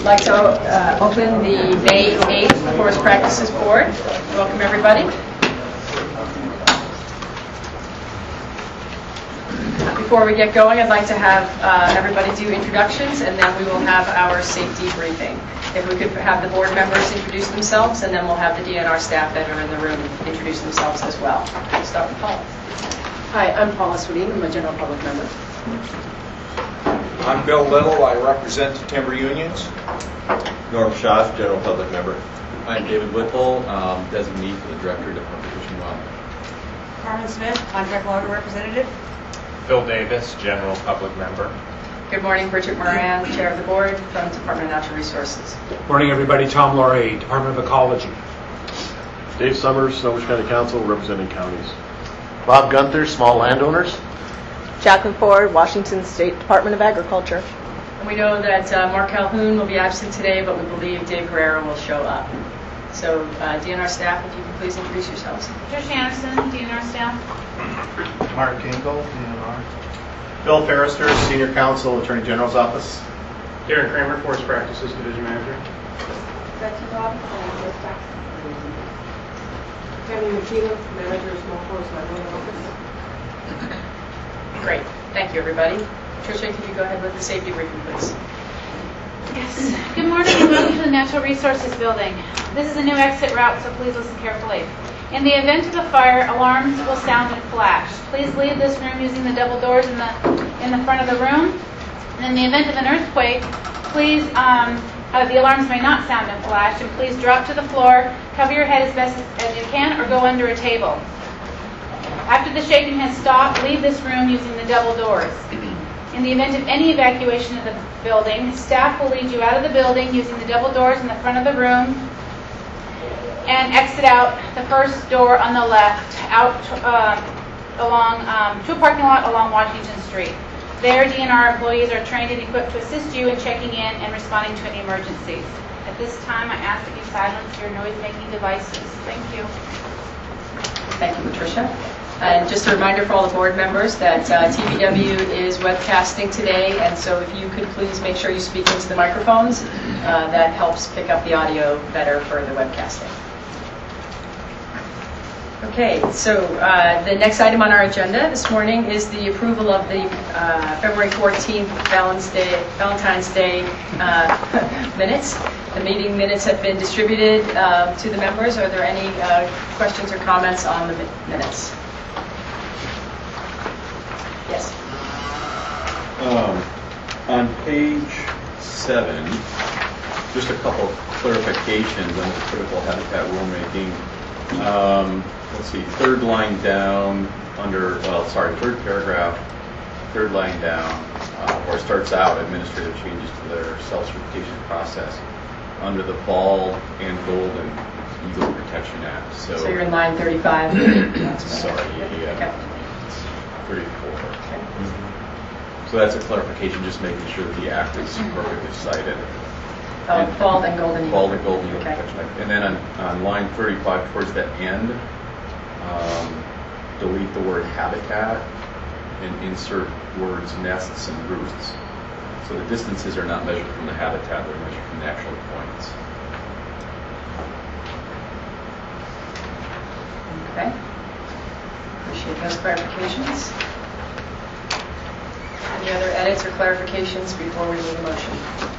like to open the May 8th Forest Practices Board. Welcome, everybody. Before we get going, I'd like to have everybody do introductions, and then we will have our safety briefing. If we could have the board members introduce themselves, and then we'll have the DNR staff that are in the room introduce themselves as well. We'll start with Paula. Hi, I'm Paula Swedin. I'm a general public member. I'm Bill Little. I represent the timber unions. Norm Schaaf, general public member. I'm David Whipple, designee for the Director of Department of Fish and Wildlife. Carmen Smith, contract logger representative. Phil Davis, general public member. Good morning, Bridget Moran, Chair of the Board from Department of Natural Resources. Morning, everybody. Tom Laurie, Department of Ecology. Dave Summers, Snohomish County Council, representing counties. Bob Gunther, small landowners. Jacqueline Ford, Washington State Department of Agriculture. And we know that Mark Calhoun will be absent today, but we believe Dave Guerrero will show up. So, DNR staff, if you can please introduce yourselves. Trish Anderson, DNR staff. Mark Kinkle, DNR. Bill Ferrister, Senior Counsel, Attorney General's Office. Darren Kramer, Forest Practices Division Manager. Betsy Bob, staff. Tammy McKeever, Manager of Small Forest Library Office. Great. Thank you, everybody. Tricia, can you go ahead with the safety briefing, please? Yes. Good morning and welcome to the Natural Resources Building. This is a new exit route, so please listen carefully. In the event of a fire, alarms will sound and flash. Please leave this room using the double doors in the front of the room. And in the event of an earthquake, please, the alarms may not sound and flash, and please drop to the floor, cover your head as best as you can, or go under a table. After the shaking has stopped, leave this room using the double doors. In the event of any evacuation of the building, staff will lead you out of the building using the double doors in the front of the room and exit out the first door on the left out along to a parking lot along Washington Street. There, DNR employees are trained and equipped to assist you in checking in and responding to any emergencies. At this time, I ask that you silence your noise-making devices. Thank you. Thank you, Patricia. And just a reminder for all the board members that TPW is webcasting today, and so if you could please make sure you speak into the microphones, that helps pick up the audio better for the webcasting. Okay, so the next item on our agenda this morning is the approval of the February 14th Valentine's Day minutes. The meeting minutes have been distributed to the members. Are there any questions or comments on the minutes? Yes. On page 7, just a couple clarifications on the critical habitat rulemaking. Let's see, third paragraph, third line down, where it starts out, administrative changes to their self-certification process under the Bald and Golden Eagle Protection Act. So you're in line 35. Sorry, yeah. Okay. 34. Okay. So that's a clarification, just making sure that the act is appropriately cited. Bald and Golden Eagle. Bald and Golden Eagle Protection Act. And then on line 35, towards the end, delete the word habitat and insert words nests and roosts. So the distances are not measured from the habitat, they're measured from the actual points. Okay. Appreciate those clarifications. Any other edits or clarifications before we move the motion?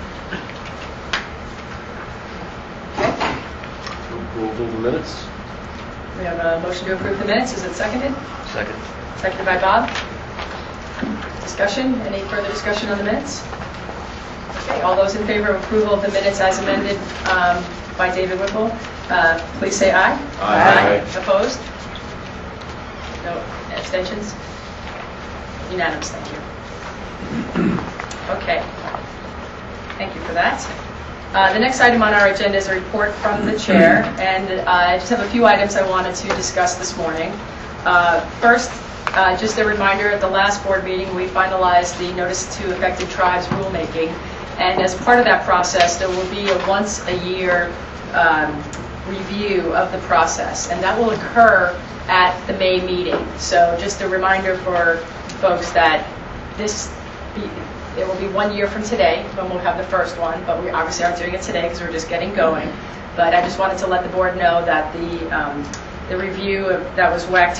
Okay. Approval of the minutes. We have a motion to approve the minutes. Is it seconded? Second. Seconded by Bob. Discussion? Any further discussion on the minutes? Okay. All those in favor of approval of the minutes as amended by David Whipple, please say aye. Aye. Opposed? No abstentions? Unanimous. Thank you. Okay. Thank you for that. The next item on our agenda is a report from the chair, and I just have a few items I wanted to discuss this morning. First, just a reminder, at the last board meeting, we finalized the Notice to Affected Tribes rulemaking, and as part of that process, there will be a once-a-year review of the process, and that will occur at the May meeting. So just a reminder for folks that this It will be 1 year from today when we'll have the first one, but we obviously aren't doing it today because we're just getting going. But I just wanted to let the board know that the review that was WAC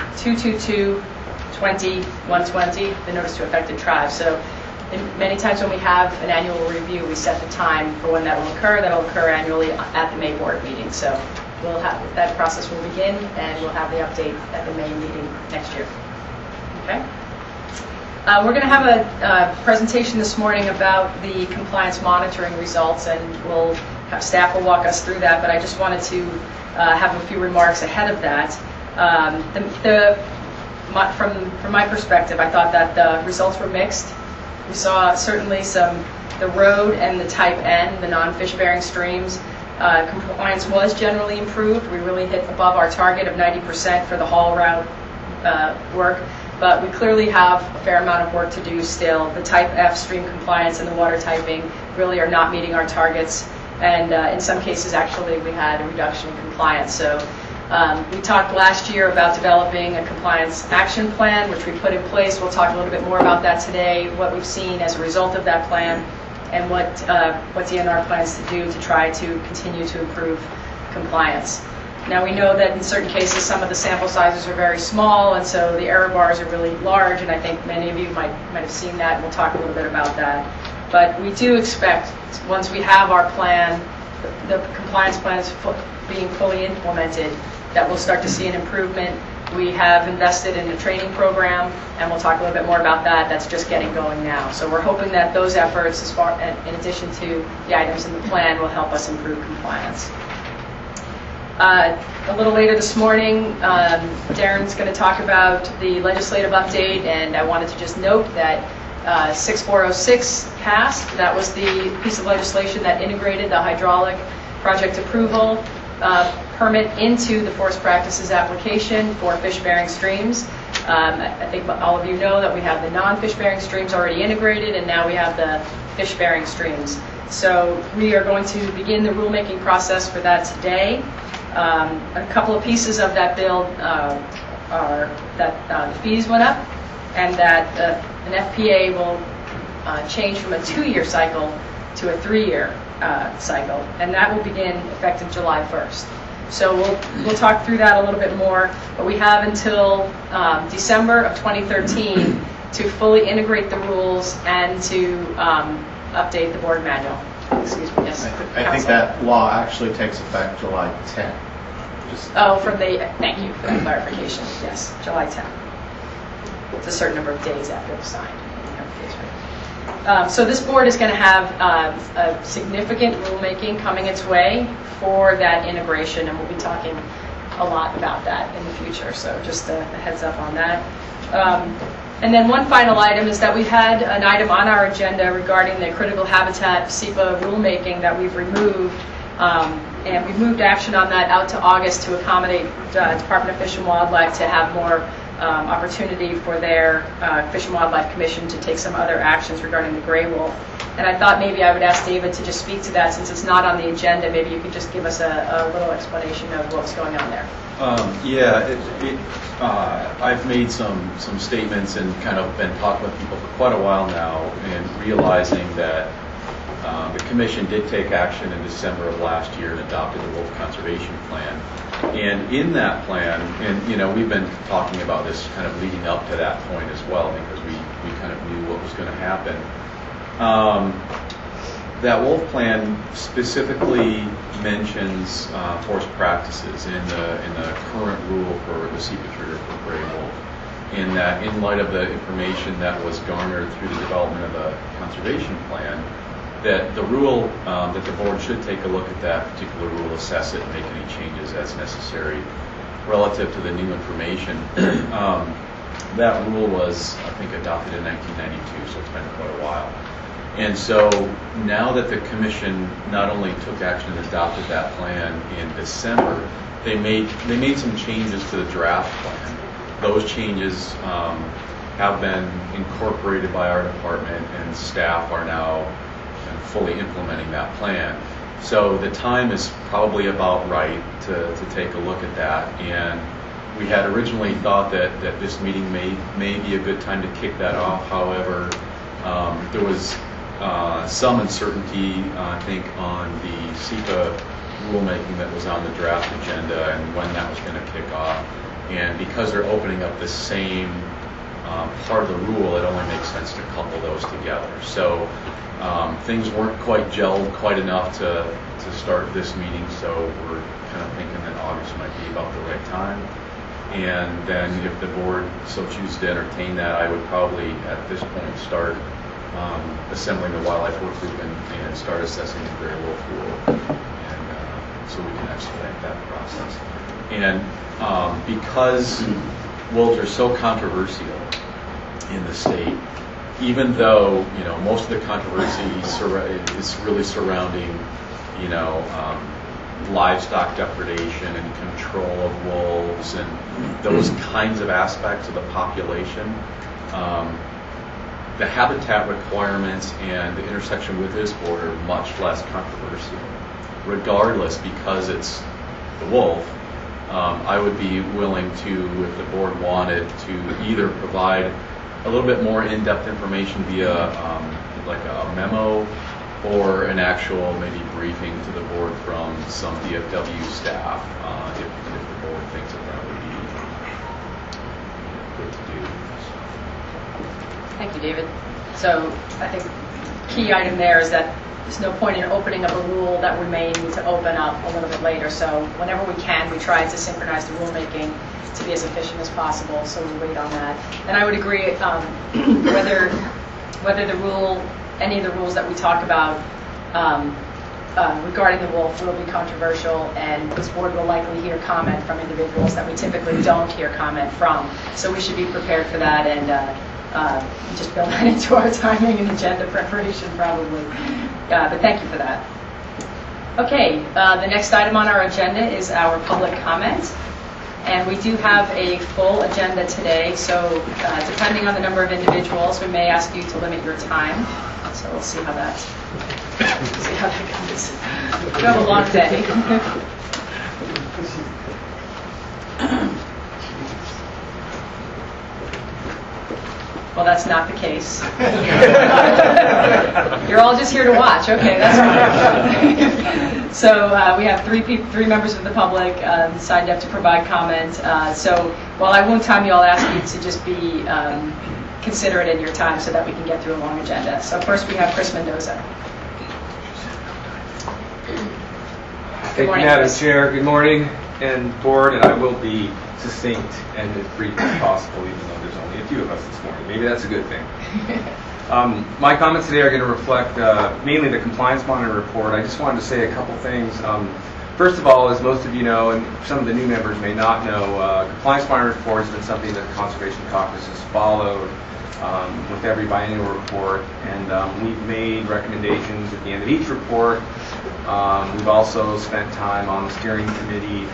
222-20-120, the notice to affected tribes. So many times when we have an annual review, we set the time for when that will occur. That will occur annually at the May board meeting. So we'll have that process will begin, and we'll have the update at the May meeting next year. Okay. We're going to have a presentation this morning about the compliance monitoring results, and staff will walk us through that. But I just wanted to have a few remarks ahead of that. From my perspective, I thought that the results were mixed. We saw certainly the road and the type N, the non-fish bearing streams. Compliance was generally improved. We really hit above our target of 90% for the haul route work, but we clearly have a fair amount of work to do still. The type F stream compliance and the water typing really are not meeting our targets, and in some cases actually we had a reduction in compliance. So we talked last year about developing a compliance action plan, which we put in place. We'll talk a little bit more about that today, what we've seen as a result of that plan, and what DNR plans to do to try to continue to improve compliance. Now we know that in certain cases some of the sample sizes are very small, and so the error bars are really large, and I think many of you might have seen that, and we'll talk a little bit about that. But we do expect, once we have our plan, the compliance plan is being fully implemented, that we'll start to see an improvement. We have invested in a training program, and we'll talk a little bit more about that. That's just getting going now. So we're hoping that those efforts, in addition to the items in the plan, will help us improve compliance. A little later this morning, Darren's going to talk about the legislative update, and I wanted to just note that 6406 passed. That was the piece of legislation that integrated the hydraulic project approval permit into the forest practices application for fish-bearing streams. I think all of you know that we have the non-fish-bearing streams already integrated, and now we have the fish-bearing streams. So we are going to begin the rulemaking process for that today. A couple of pieces of that bill are that the fees went up, and that an FPA will change from a 2-year cycle to a 3-year cycle, and that will begin effective July 1st. So we'll talk through that a little bit more, but we have until December of 2013 to fully integrate the rules and to update the board manual. Excuse me, yes. I think that law actually takes effect July 10th. Thank you for that clarification. Yes, July 10th. It's a certain number of days after it's signed. So this board is going to have a significant rulemaking coming its way for that integration, and we'll be talking a lot about that in the future. So just a heads up on that. And then one final item is that we had an item on our agenda regarding the critical habitat SEPA rulemaking that we've removed, and we've moved action on that out to August to accommodate Department of Fish and Wildlife to have more opportunity for their Fish and Wildlife Commission to take some other actions regarding the gray wolf. And I thought maybe I would ask David to just speak to that since it's not on the agenda. Maybe you could just give us a little explanation of what's going on there. I've made some statements and kind of been talking with people for quite a while now, and realizing that the Commission did take action in December of last year and adopted the Wolf Conservation Plan. And in that plan, and we've been talking about this kind of leading up to that point as well, because we kind of knew what was going to happen. That wolf plan specifically mentions forest practices in the current rule for the SEPA trigger for gray wolf. In that, in light of the information that was garnered through the development of the conservation plan, that the rule, that the board should take a look at that particular rule, assess it, and make any changes as necessary relative to the new information. That rule was, I think, adopted in 1992, so it's been quite a while. And so now that the Commission not only took action and adopted that plan in December, they made some changes to the draft plan. Those changes have been incorporated by our department, and staff are now fully implementing that plan. So the time is probably about right to take a look at that. And we had originally thought that this meeting may be a good time to kick that off. However, There was some uncertainty, I think, on the SEPA rulemaking that was on the draft agenda and when that was going to kick off. And because they're opening up the same part of the rule, it only makes sense to couple those together. So things weren't quite gelled quite enough to start this meeting, so we're kind of thinking that August might be about the right time. And then if the board so chooses to entertain that, I would probably at this point start assembling the wildlife work group and start assessing the gray wolf rule, and so we can expedite that process. And because wolves are so controversial in the state, even though most of the controversy is really surrounding livestock depredation and control of wolves and those kinds of aspects of the population, the habitat requirements and the intersection with this board are much less controversial. Regardless, because it's the wolf, I would be willing to, if the board wanted, to either provide a little bit more in-depth information via like a memo or an actual maybe briefing to the board from some DFW staff if the board thinks that would be good to do. Thank you, David. So I think the key item there is that there's no point in opening up a rule that we may need to open up a little bit later. So whenever we can, we try to synchronize the rulemaking to be as efficient as possible. So we wait on that. And I would agree whether the rule, any of the rules that we talk about regarding the wolf will be controversial, and this board will likely hear comment from individuals that we typically don't hear comment from. So we should be prepared for that and just build that into our timing and agenda preparation probably. But thank you for that. Okay, the next item on our agenda is our public comment. And we do have a full agenda today, so depending on the number of individuals, we may ask you to limit your time. So we'll see how that goes. We have a long day. Well, that's not the case. You're all just here to watch. Okay, that's fine. So we have three members of the public signed up to provide comment. So while I won't time you, I'll ask you to just be considerate in your time so that we can get through a long agenda. So first we have Chris Mendoza. Thank you, Madam Chair. Good morning, and board, and I will be succinct and as brief as possible, even though there's only a few of us this morning. Maybe that's a good thing. My comments today are going to reflect mainly the compliance monitor report. I just wanted to say a couple things. First of all, as most of you know, and some of the new members may not know, compliance monitor report has been something that the Conservation Caucus has followed with every biennial report, and we've made recommendations at the end of each report. We've also spent time on the steering committee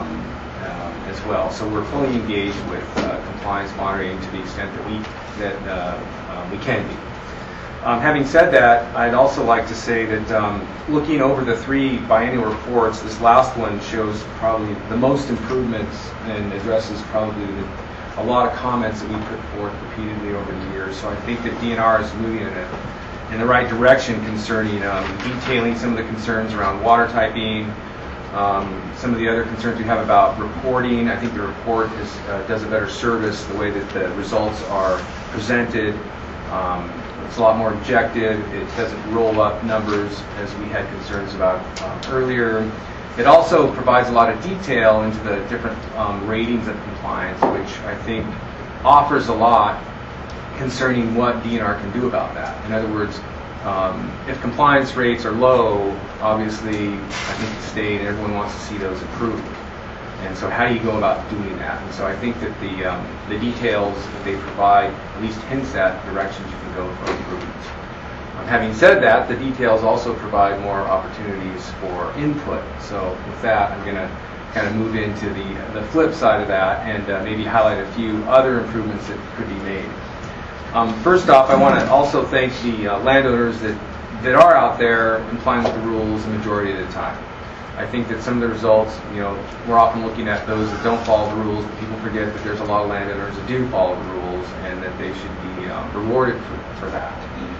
as well. So we're fully engaged with compliance monitoring to the extent that we can be. Having said that, I'd also like to say that looking over the three biennial reports, this last one shows probably the most improvements and addresses probably a lot of comments that we put forth repeatedly over the years. So I think that DNR is moving in the right direction concerning detailing some of the concerns around water typing, some of the other concerns we have about reporting. I think the report does a better service the way that the results are presented. It's a lot more objective. It doesn't roll up numbers as we had concerns about earlier. It also provides a lot of detail into the different ratings of compliance, which I think offers a lot concerning what DNR can do about that. In other words, if compliance rates are low, obviously I think the state and everyone wants to see those improved. And so how do you go about doing that? And so I think that the details that they provide at least hints at directions you can go for improvements. Having said that, the details also provide more opportunities for input. So with that, I'm going to kind of move into the flip side of that and maybe highlight a few other improvements that could be made. First off, I want to also thank the landowners that are out there complying with the rules the majority of the time. I think that some of the results, we're often looking at those that don't follow the rules, but people forget that there's a lot of landowners that do follow the rules and that they should be rewarded for that.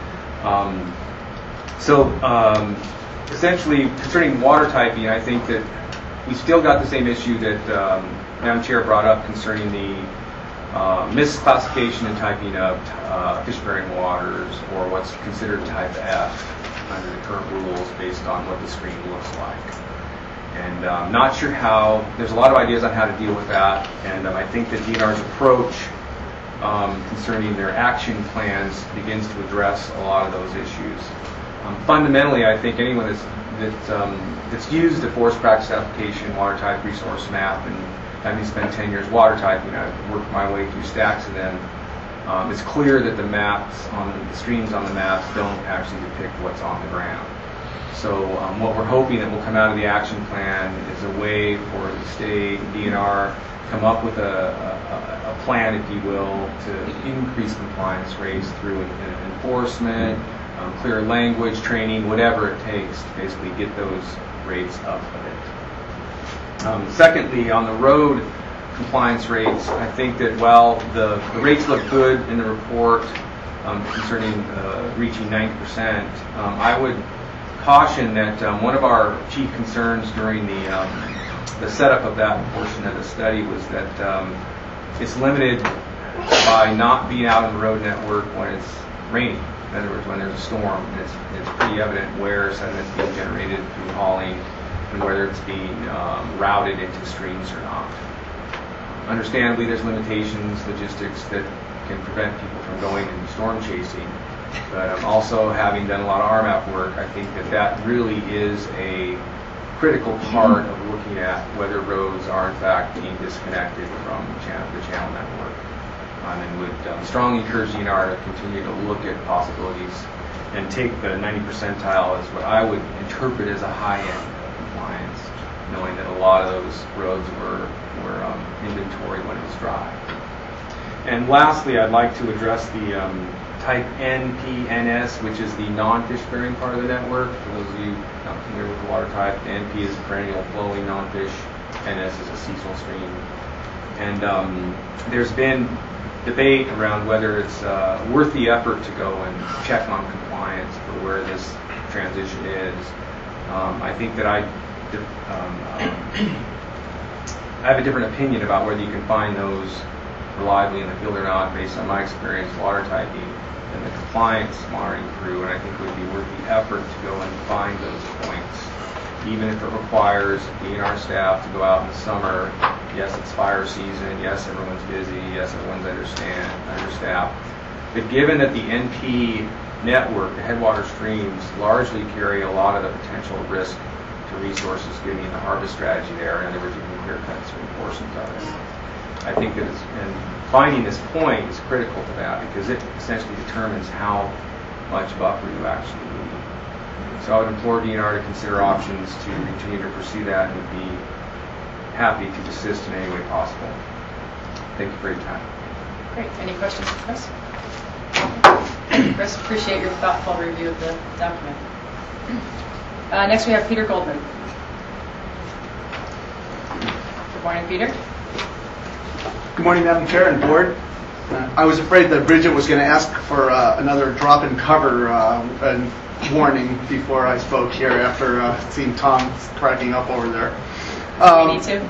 Essentially, concerning water typing, I think that we still got the same issue that Madam Chair brought up concerning the misclassification and typing of fish-bearing waters, or what's considered type F under the current rules based on what the screen looks like. And I'm not sure how, there's a lot of ideas on how to deal with that, and I think that DNR's approach concerning their action plans begins to address a lot of those issues. Fundamentally, I think anyone that's used a forest practice application, water type resource map, and having spent 10 years water typing, I've worked my way through stacks of them. It's clear that the maps the streams on the maps don't actually depict what's on the ground. So what we're hoping that will come out of the action plan is a way for the state, DNR, come up with a plan, if you will, to increase compliance rates through enforcement, clear language, training, whatever it takes to basically get those rates up a bit. Secondly, on the road compliance rates, I think that while the rates look good in the report concerning reaching 90%, I would caution that one of our chief concerns during the setup of that portion of the study was that it's limited by not being out on the road network when it's raining. In other words, when there's a storm, it's pretty evident where sediment's being generated through hauling and whether it's being routed into streams or not. Understandably, there's limitations, logistics that can prevent people from going and storm chasing. But also, having done a lot of RMAP work, I think that really is a critical part of looking at whether roads are in fact being disconnected from the channel network. And would strongly encourage DNR to continue to look at possibilities and take the 90 percentile as what I would interpret as a high end of compliance, knowing that a lot of those roads were inventory when it was dry. And lastly, I'd like to address the type NP/NS, which is the non-fish bearing part of the network. For those of you not familiar with the water type, the NP is perennial flowing non-fish, NS is a seasonal stream. And there's been debate around whether it's worth the effort to go and check on compliance for where this transition is. I think that I have a different opinion about whether you can find those reliably in the field or not based on my experience water typing and the compliance monitoring crew, and I think it would be worth the effort to go and find those points, even if it requires DNR staff to go out in the summer. Yes, it's fire season. Yes, everyone's busy. Yes, everyone's understaffed. But given that the NP network, the headwater streams, largely carry a lot of the potential risk to resources given the harvest strategy there, in other words, you can clear cut certain portions of it. I think that finding this point is critical to that because it essentially determines how much buffer you actually need. So I would implore DNR to consider options to continue to pursue that and would be happy to assist in any way possible. Thank you for your time. Great. Any questions for Chris? Chris, appreciate your thoughtful review of the document. Next we have Peter Goldman. Good morning, Peter. Good morning, Madam Chair and Board. I was afraid that Bridget was going to ask for another drop-in cover and warning before I spoke here after seeing Tom cracking up over there. Me too.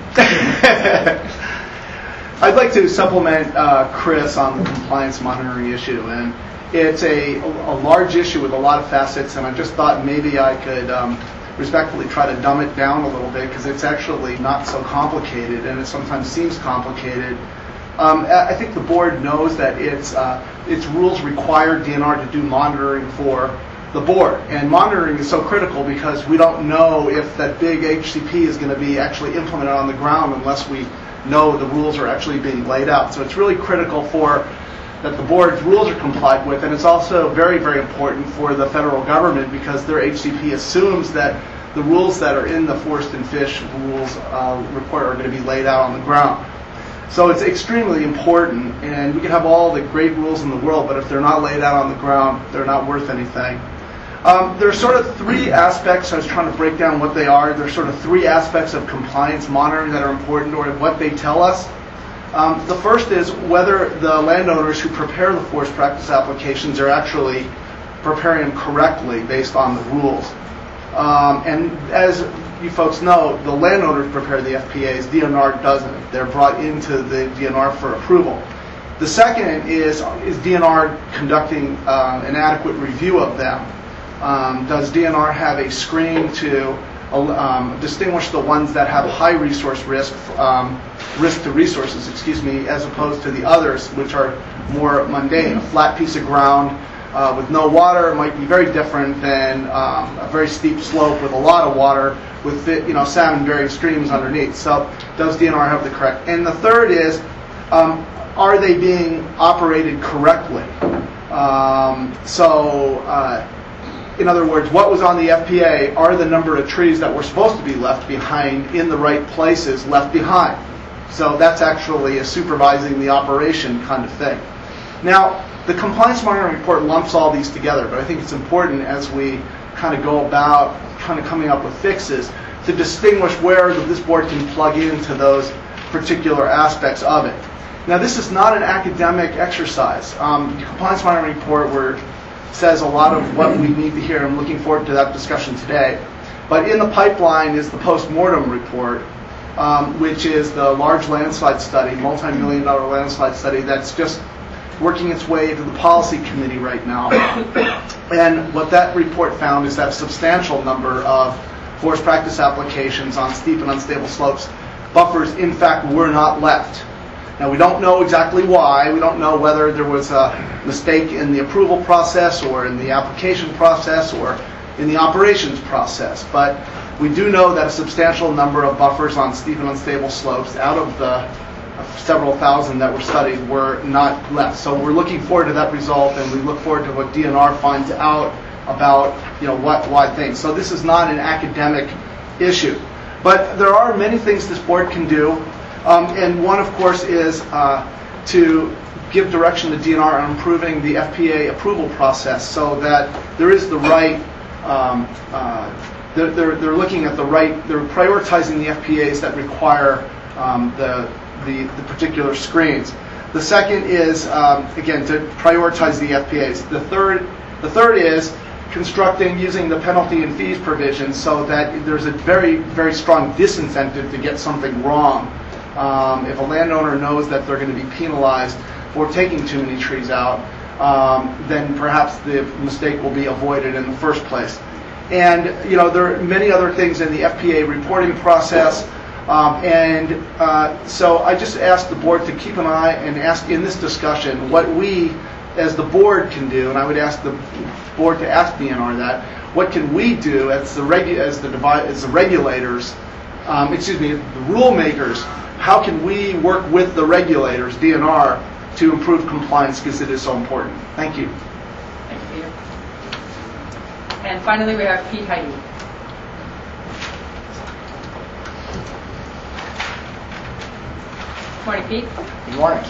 I'd like to supplement Chris on the compliance monitoring issue, and it's a large issue with a lot of facets, and I just thought maybe I could respectfully try to dumb it down a little bit because it's actually not so complicated, and it sometimes seems complicated. I think the board knows that its rules require DNR to do monitoring for the board, and monitoring is so critical because we don't know if that big HCP is going to be actually implemented on the ground unless we know the rules are actually being laid out. So it's really critical that the board's rules are complied with, and it's also very, very important for the federal government because their HCP assumes that the rules that are in the forest and fish rules report are going to be laid out on the ground. So it's extremely important, and we can have all the great rules in the world, but if they're not laid out on the ground, they're not worth anything. There's sort of three aspects. I was trying to break down what they are. There's sort of three aspects of compliance monitoring that are important, or what they tell us. The first is whether the landowners who prepare the forest practice applications are actually preparing them correctly based on the rules. And as you folks know, the landowners prepare the FPAs, DNR doesn't. They're brought into the DNR for approval. The second is DNR conducting an adequate review of them? Does DNR have a screen to distinguish the ones that have high resource risk to resources, as opposed to the others, which are more mundane? A flat piece of ground with no water might be very different than a very steep slope with a lot of water with salmon-bearing streams underneath. So does DNR have the correct? And the third is, are they being operated correctly? In other words, what was on the FPA, are the number of trees that were supposed to be left behind in the right places left behind? So that's actually a supervising the operation kind of thing. Now, the compliance monitoring report lumps all these together, but I think it's important as we kind of go about kind of coming up with fixes to distinguish where this board can plug into those particular aspects of it. Now, this is not an academic exercise. The compliance monitoring report says a lot of what we need to hear. I'm looking forward to that discussion today. But in the pipeline is the post-mortem report, which is the large landslide study, multi-million-dollar landslide study that's just working its way to the policy committee right now. And what that report found is that a substantial number of forest practice applications on steep and unstable slopes, buffers, in fact, were not left. Now, we don't know exactly why. We don't know whether there was a mistake in the approval process or in the application process or in the operations process. But we do know that a substantial number of buffers on steep and unstable slopes out of the several thousand that were studied were not left. So we're looking forward to that result, and we look forward to what DNR finds out about why things. So this is not an academic issue. But there are many things this board can do. And one, of course, is to give direction to DNR on improving the FPA approval process so that there is the right, they're looking at the right, they're prioritizing the FPAs that require the particular screens. The second is, again, to prioritize the FPAs. The third is constructing using the penalty and fees provision so that there's a very, very strong disincentive to get something wrong. If a landowner knows that they're going to be penalized for taking too many trees out, then perhaps the mistake will be avoided in the first place. And there are many other things in the FPA reporting process. So I just asked the board to keep an eye and ask in this discussion what we, as the board, can do. And I would ask the board to ask DNR that. What can we do as the regulators? The rule makers. How can we work with the regulators, DNR, to improve compliance because it is so important? Thank you. Thank you, Peter. And finally, we have Pete Heidi. Good morning, Pete. Good morning.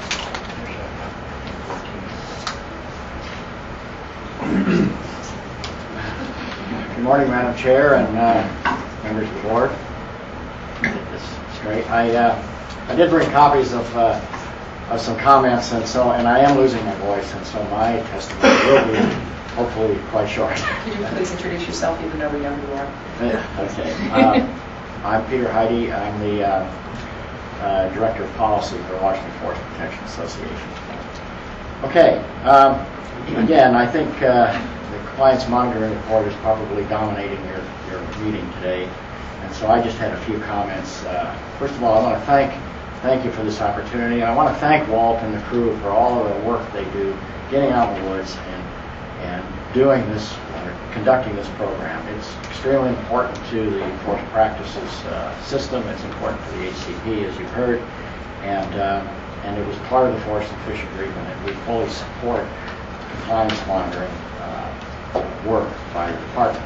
Good morning, Madam Chair and members of the board. It's great. I did bring copies of some comments, and I am losing my voice, and so my testimony will be hopefully quite short. Could you please introduce yourself, even though we know who you are? Okay. I'm Peter Heidi. I'm the Director of Policy for the Washington Forest Protection Association. Okay. Again, I think the compliance monitoring report is probably dominating your meeting today, and so I just had a few comments. First of all, I want to thank you for this opportunity. I want to thank Walt and the crew for all of the work they do getting out in the woods and doing this, conducting this program. It's extremely important to the forest practices system. It's important for the HCP, as you've heard, and it was part of the Forest and Fish Agreement, and we fully support compliance monitoring work by the department.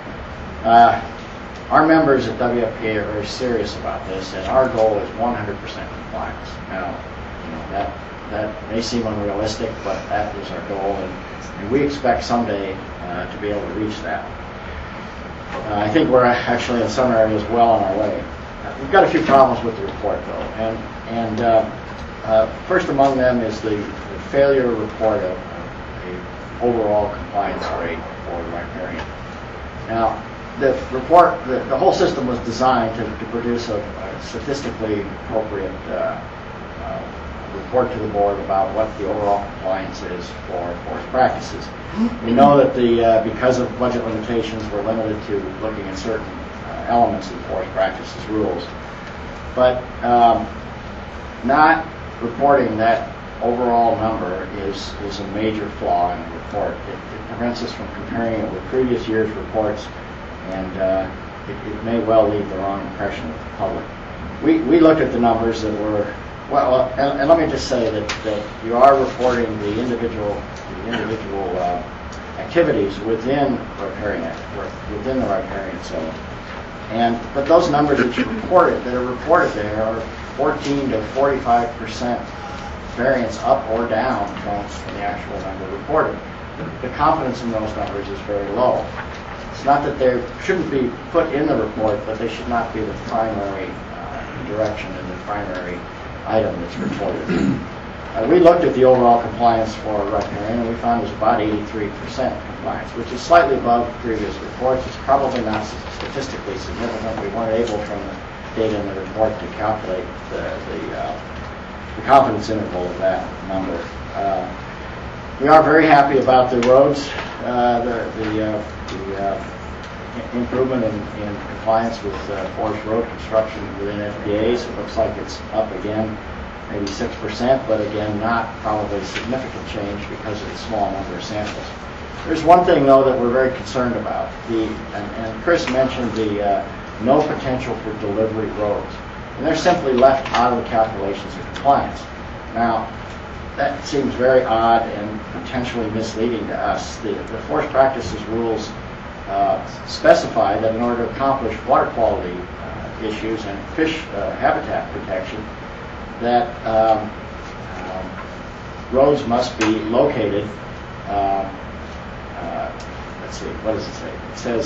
Our members at WFPA are very serious about this, and our goal is 100% compliance. Now, that may seem unrealistic, but that is our goal, and we expect someday to be able to reach that. I think we're actually in some areas well on our way. We've got a few problems with the report, though, and first among them is the failure to report of a overall compliance rate for the riparian. Now, the report, the whole system was designed to produce a statistically appropriate report to the board about what the overall compliance is for forest practices. We know that because of budget limitations, we're limited to looking at certain elements of forest practices rules, but not reporting that overall number is a major flaw in the report. It prevents us from comparing it with previous year's reports, and it may well leave the wrong impression with the public. We looked at the numbers that were, and let me just say that you are reporting the individual activities within the riparian zone. But those numbers that are reported there are 14 to 45% variance up or down from the actual number reported. The confidence in those numbers is very low. It's not that they shouldn't be put in the report, but they should not be the primary direction and the primary item that's reported. We looked at the overall compliance for riparian, and we found it was about 83% compliance, which is slightly above previous reports. It's probably not statistically significant. We weren't able from the data in the report to calculate the confidence interval of that number. We are very happy about the roads, the improvement in compliance with forest road construction within FPAs. It looks like it's up again, maybe 6%, but again, not probably significant change because of the small number of samples. There's one thing, though, that we're very concerned about. And Chris mentioned the no potential for delivery roads. And they're simply left out of the calculations of compliance. Now, that seems very odd and potentially misleading to us. The forest practices rules specify that in order to accomplish water quality issues and fish habitat protection, that roads must be located. Let's see, what does it say? It says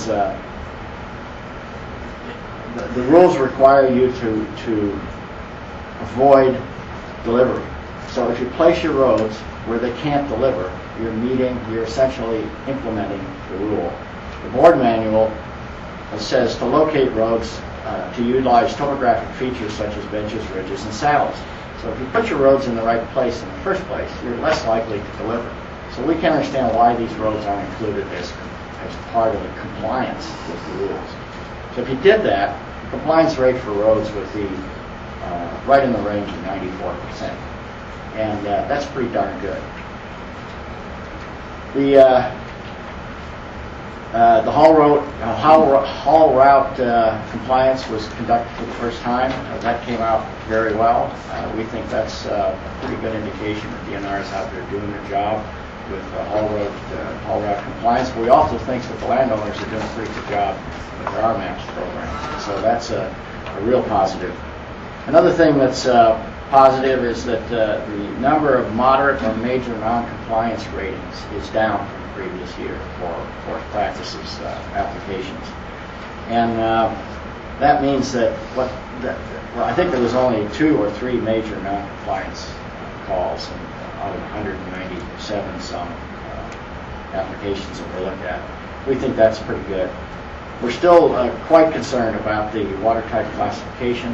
the rules require you to avoid delivery. So if you place your roads where they can't deliver, you're essentially implementing the rule. The board manual says to locate roads to utilize topographic features such as benches, ridges, and saddles. So if you put your roads in the right place in the first place, you're less likely to deliver. So we can understand why these roads aren't included as part of the compliance with the rules. So if you did that, the compliance rate for roads would be right in the range of 94%. And that's pretty darn good. The haul route compliance was conducted for the first time. That came out very well. We think that's a pretty good indication that DNR is out there doing their job with haul route compliance. But we also think that the landowners are doing a pretty good job with their RMAPS program. So that's a real positive. Another thing that's positive is that the number of moderate or major non-compliance ratings is down from the previous year for forest practices applications. And that means that I think there was only 2 or 3 major non-compliance calls out of 197 some applications that were looked at. We think that's pretty good. We're still quite concerned about the water type classification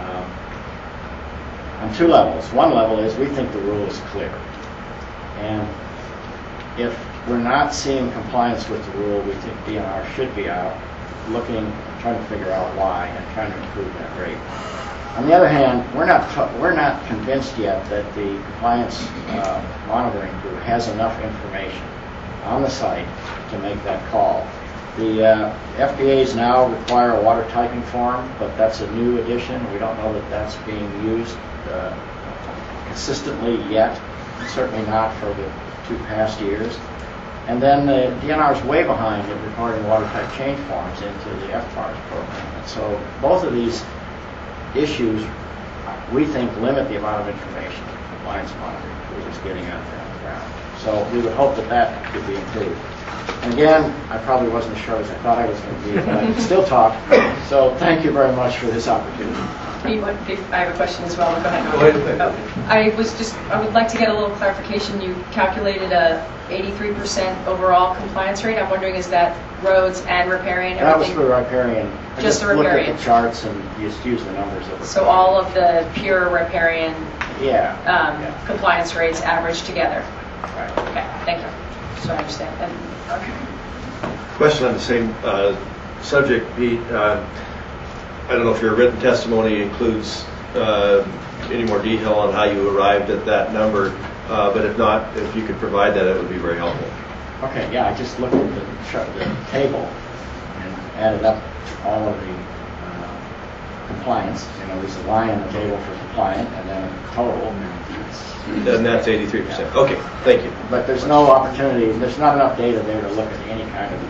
on 2 levels. One level is we think the rule is clear. And if we're not seeing compliance with the rule, we think DNR should be out looking, trying to figure out why and trying to improve that rate. On the other hand, we're not convinced yet that the compliance monitoring group has enough information on the site to make that call. The FBAs now require a water typing form, but that's a new addition. We don't know that that's being used consistently yet, certainly not for the 2 past years. And then the DNR is way behind in recording water type change forms into the FFARS program. And so both of these issues, we think, limit the amount of information compliance monitoring crew is getting out there on the ground. So we would hope that that could be improved. And again, I probably wasn't as short as I thought I was going to be, but I can still talk. So thank you very much for this opportunity. I have a question as well. Go ahead. I would like to get a little clarification. You calculated a 83% overall compliance rate. I'm wondering, is that roads and riparian? That was for riparian. I Just the looked riparian. at the charts and just used the numbers of the So all of the pure riparian yeah. compliance rates averaged together? Right. Okay, thank you. So I understand. Okay. Question on the same subject, Pete. I don't know if your written testimony includes any more detail on how you arrived at that number, but if not, if you could provide that, it would be very helpful. Okay, yeah, I just looked at the table and added up all of the compliance. You know, there's a line on the table for compliant and then a total. And that's 83%. Okay, thank you. But there's no opportunity, there's not enough data there to look at any kind of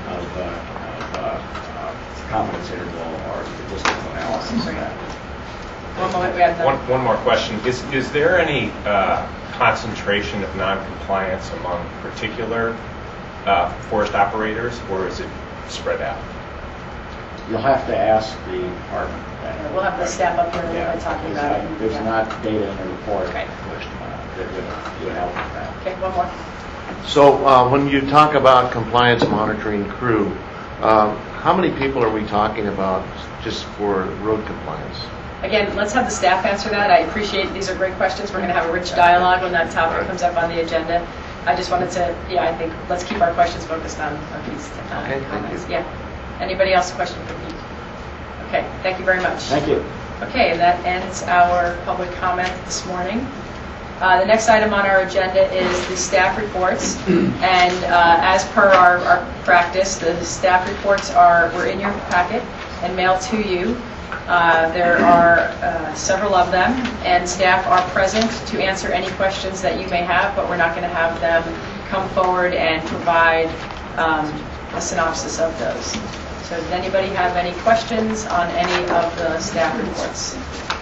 confidence interval or statistical analysis of that. One moment, we have One more question. Is there any concentration of non-compliance among particular forest operators, or is it spread out? You'll have to ask the department. We'll have the staff up here and talking about it. There's not data in the report Okay. that would help with that. Okay, one more. So when you talk about compliance monitoring crew, how many people are we talking about just for road compliance? Again, let's have the staff answer that. I appreciate, these are great questions. We're going to have a rich dialogue when that topic comes up on the agenda. I just wanted to, I think let's keep our questions focused on these comments. Yeah. Anybody else question for Pete? Okay, thank you very much. Thank you. Okay, and that ends our public comment this morning. The next item on our agenda is the staff reports, and as per our practice, the staff reports were in your packet and mailed to you. There are several of them, and staff are present to answer any questions that you may have, but we're not going to have them come forward and provide a synopsis of those. So does anybody have any questions on any of the staff reports?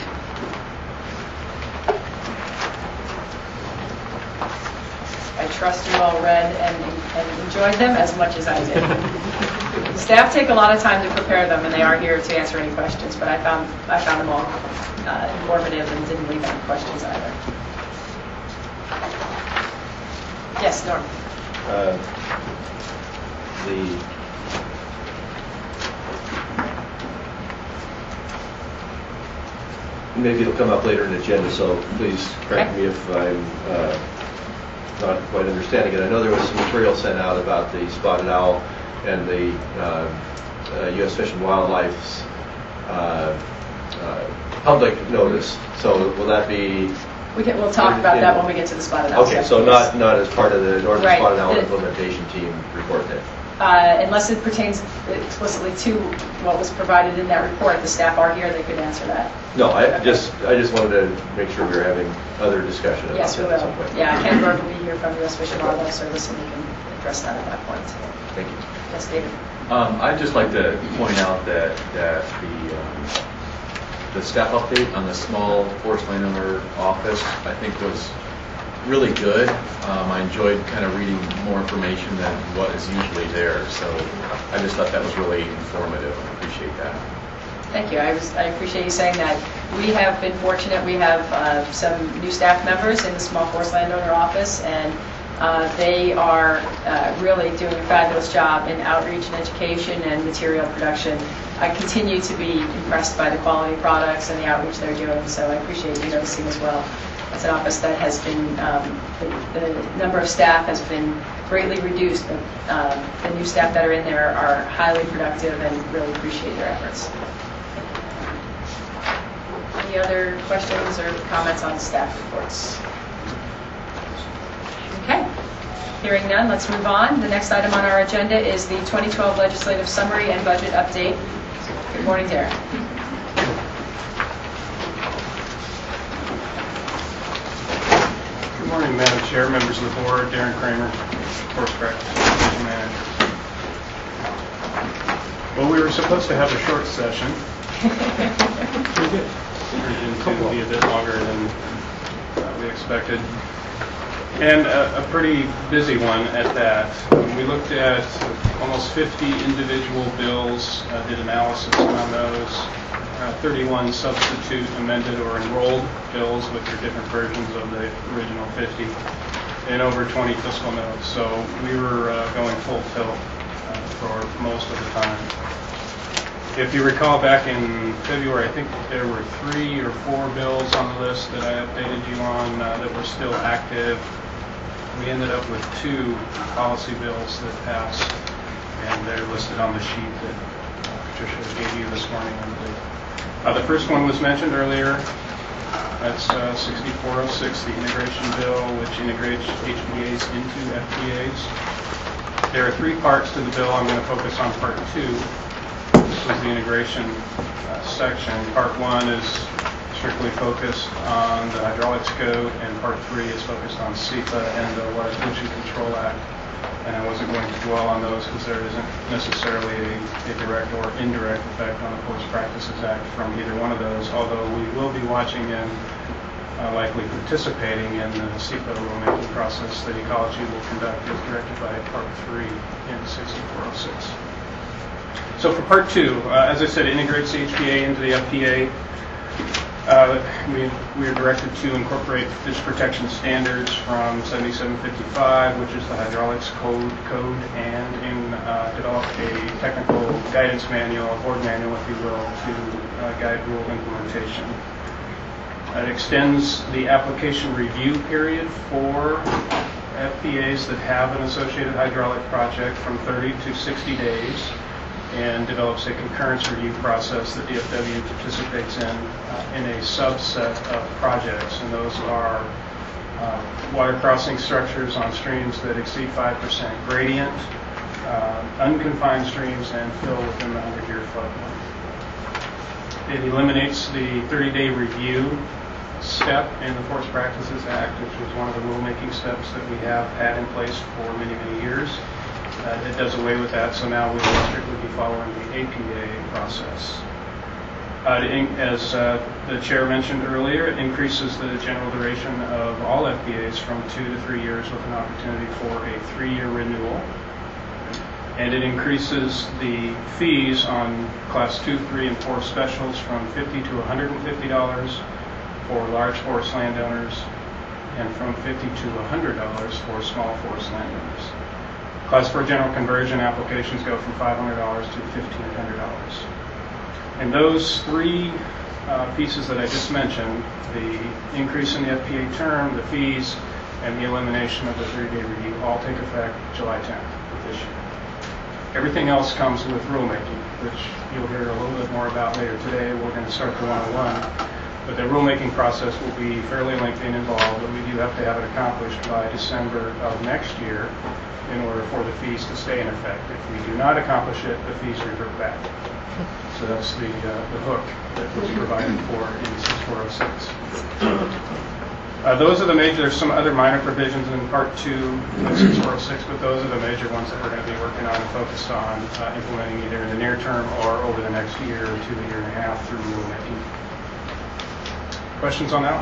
I trust you all read and enjoyed them as much as I did. Staff take a lot of time to prepare them, and they are here to answer any questions, but I found them all informative and didn't leave any questions either. Yes, Norm. Maybe it'll come up later in the agenda, so please correct me if I'm not quite understanding it. I know there was some material sent out about the spotted owl and the U.S. Fish and Wildlife's public notice. So will that be? We'll talk about that when we get to the spotted owl. Okay, so not as part of the Northern Right. Spotted Owl implementation team report then. Unless it pertains explicitly to what was provided in that report, the staff are here, they could answer that. No, I just wanted to make sure we were having other discussion about Yes, we that will. at some point. Yeah, Ken Berg will be here from the U.S. Fish and Wildlife Service, and we can address that at that point. Thank you. Yes, David. I'd just like to point out that the staff update on the small forest landowner office, I think, was really good. I enjoyed kind of reading more information than what is usually there, so I just thought that was really informative. I appreciate that. Thank you. I appreciate you saying that. We have been fortunate. We have some new staff members in the small forest landowner office, and they are really doing a fabulous job in outreach and education and material production. I continue to be impressed by the quality of products and the outreach they're doing, so I appreciate you noticing as well. It's an office that has been, the number of staff has been greatly reduced, but the new staff that are in there are highly productive and really appreciate their efforts. Any other questions or comments on staff reports? Okay. Hearing none, let's move on. The next item on our agenda is the 2012 Legislative Summary and Budget Update. Good morning, Derek. Good morning, Madam Chair, members of the board, Darren Kramer, Forest Practice Division Manager. Well, we were supposed to have a short session. Turned into be a bit longer than that we expected, and a pretty busy one at that. We looked at almost 50 individual bills, did analysis on those, 31 substitute, amended, or enrolled bills, which are different versions of the original 50, and over 20 fiscal notes. So we were going full tilt for most of the time. If you recall, back in February, I think there were 3 or 4 bills on the list that I updated you on that were still active. We ended up with 2 policy bills that passed, and they're listed on the sheet that Patricia gave you this morning, I believe. The first one was mentioned earlier. That's 6406, the integration bill, which integrates HBAs into FBAs. There are 3 parts to the bill. I'm going to focus on part 2. This was the integration section. Part 1 is strictly focused on the hydraulics code, and part 3 is focused on SEPA and the Water Pollution Control Act. And I wasn't going to dwell on those because there isn't necessarily a direct or indirect effect on the Forest Practices Act from either one of those, although we will be watching and likely participating in the SEPA rulemaking process that Ecology will conduct as directed by Part 3 in 6406. So for Part 2, as I said, it integrates the HBA into the FPA. We are directed to incorporate fish protection standards from 7755, which is the hydraulics code, and develop a technical guidance manual, a board manual, if you will, to guide rule implementation. It extends the application review period for FPAs that have an associated hydraulic project from 30 to 60 days, and develops a concurrence review process that DFW participates in a subset of projects, and those are water crossing structures on streams that exceed 5% gradient, unconfined streams, and fill within the 100-year floodplain. It eliminates the 30-day review step in the Forest Practices Act, which was one of the rulemaking steps that we have had in place for many, many years. It does away with that, so now we will strictly be following the APA process. As the chair mentioned earlier, it increases the general duration of all FPAs from 2 to 3 years with an opportunity for a 3-year renewal. And it increases the fees on Class 2, 3, and 4 specials from $50 to $150 for large forest landowners, and from $50 to $100 for small forest landowners. Class 4 general conversion applications go from $500 to $1,500. And those 3 pieces that I just mentioned, the increase in the FPA term, the fees, and the elimination of the 3-day review, all take effect July 10th of this year. Everything else comes with rulemaking, which you'll hear a little bit more about later today. We're going to start the 101. But the rulemaking process will be fairly lengthy and involved, but we do have to have it accomplished by December of next year in order for the fees to stay in effect. If we do not accomplish it, the fees revert back. So that's the hook that was provided for in 6406. Those are the major, there's some other minor provisions in Part 2 of 6406, but those are the major ones that we're going to be working on and focused on implementing either in the near term or over the next year to a year and a half through rulemaking. Questions on that?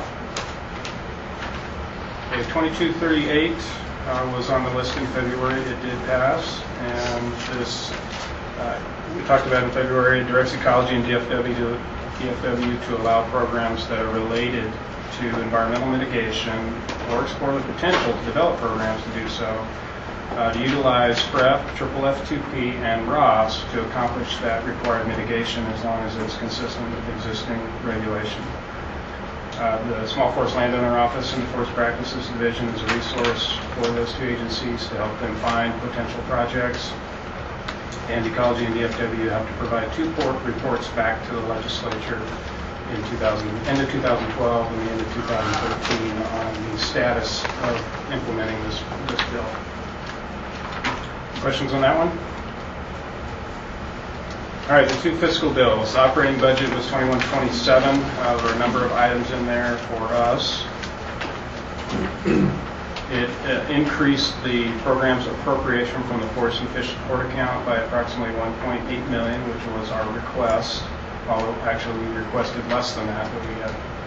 Okay, 2238 was on the list in February. It did pass, and this we talked about in February. It directs Ecology and DFW to allow programs that are related to environmental mitigation or explore the potential to develop programs to do so, to utilize FREP, FFF2P, and ROS to accomplish that required mitigation as long as it's consistent with existing regulation. The Small Forest Landowner Office and the Forest Practices Division is a resource for those 2 agencies to help them find potential projects. And Ecology and DFW have to provide 2 reports back to the legislature in end of 2012 and the end of 2013 on the status of implementing this bill. Questions on that one? All right, the 2 fiscal bills. Operating budget was 2127. There were a number of items in there for us. It increased the program's appropriation from the Forest and Fish Support account by approximately $1.8 million, which was our request. Although actually we requested less than that, but we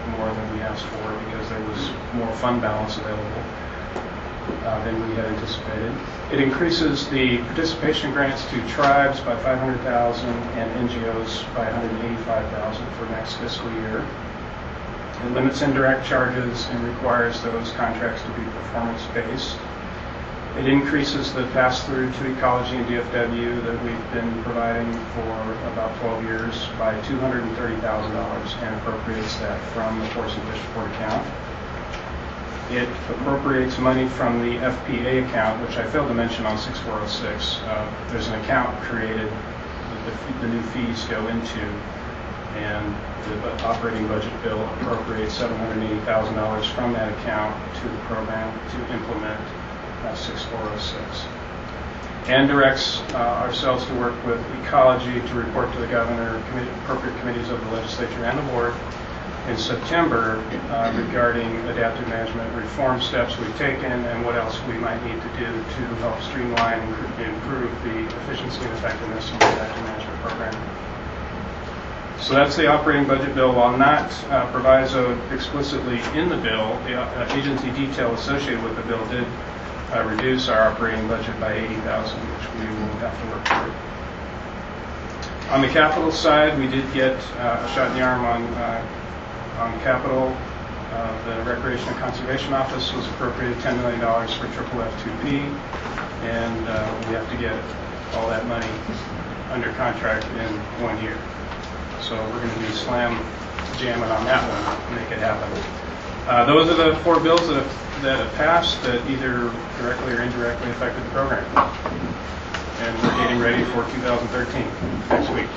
more than we asked for because there was more fund balance available than we had anticipated. It increases the participation grants to tribes by $500,000 and NGOs by $185,000 for next fiscal year. It limits indirect charges and requires those contracts to be performance-based. It increases the pass-through to ecology and DFW that we've been providing for about 12 years by $230,000 and appropriates that from the Forest and Fish Report account. It appropriates money from the FPA account, which I failed to mention on 6406. There's an account created that the new fees go into, and the operating budget bill appropriates $780,000 from that account to the program to implement 6406. And directs ourselves to work with ecology to report to the governor, appropriate committees of the legislature and the board in September regarding adaptive management reform steps we've taken and what else we might need to do to help streamline and improve the efficiency and effectiveness of the adaptive management program. So that's the operating budget bill. While not provisoed explicitly in the bill, the agency detail associated with the bill did reduce our operating budget by $80,000, which we will have to work through. On the capital side, we did get a shot in the arm on capital. The Recreation and Conservation Office was appropriated $10 million for FF2P, and we have to get all that money under contract in 1 year. So we're going to be jamming on that one to make it happen. Those are the 4 bills that have passed that either directly or indirectly affected the program. And we're getting ready for 2013 next week.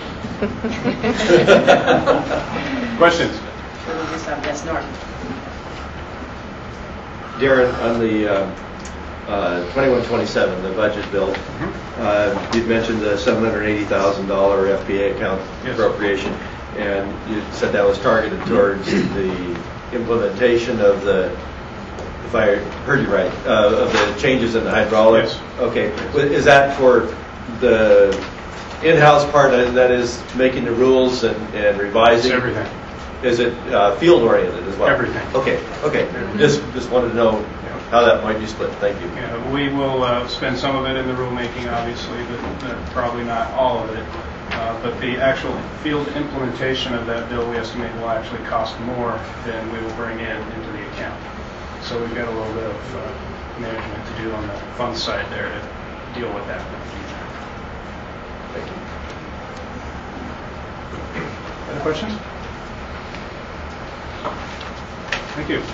Questions? Yes, Norm. Darren, on the 2127, the budget bill, you'd mentioned the $780,000 FPA account appropriation, and you said that was targeted towards the implementation of the, if I heard you right, of the changes in the hydraulics. Yes. Okay. Is that for the in-house part, that is making the rules and revising? It's everything. Is it field-oriented as well? Everything. Okay. Everything. Just wanted to know how that might be split. Thank you. Yeah, we will spend some of it in the rulemaking, obviously, but probably not all of it. But the actual field implementation of that bill, we estimate, will actually cost more than we will bring into the account. So we've got a little bit of management to do on the fund side there to deal with that in the future. Thank you. Other questions? Thank you.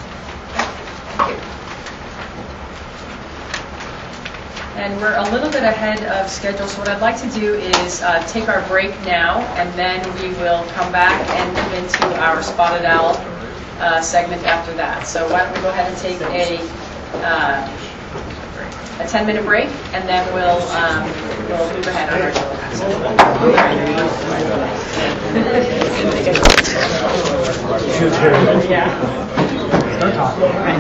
And we're a little bit ahead of schedule, so what I'd like to do is take our break now, and then we will come back and move into our Spotted Owl segment after that. So why don't we go ahead and take a 10-minute break, and then we'll move ahead on our agenda. Yeah.